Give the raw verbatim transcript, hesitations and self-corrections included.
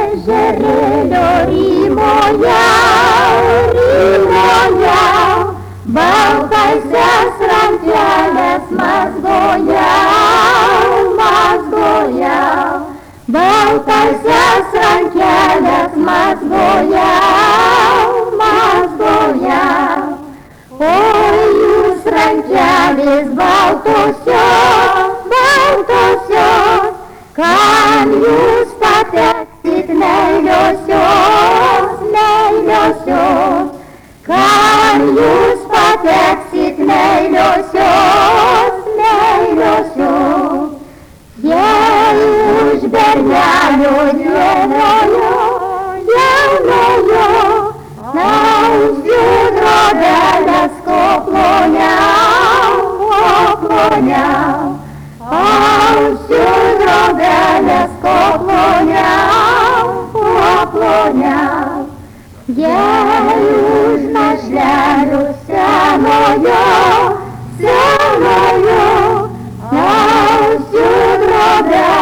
ežerėlio rymoje, rymoje, baltasias rankelės mazgoja, mazgoja, baltasias rankelės mazgoja, mazgoja. Oi, jūs rankelės baltosios, baltosios, kam jūs pateksit meiliosios, meiliosios, kam jūs pateksit meiliosios, meiliosios. Jei už bernelio jaunojo, jaunojo, nausių drobeles koploniau, koploniau, ausių drobeles koploniau, koploniau. Jei už našlelių senojo, senojo, ausių drobeles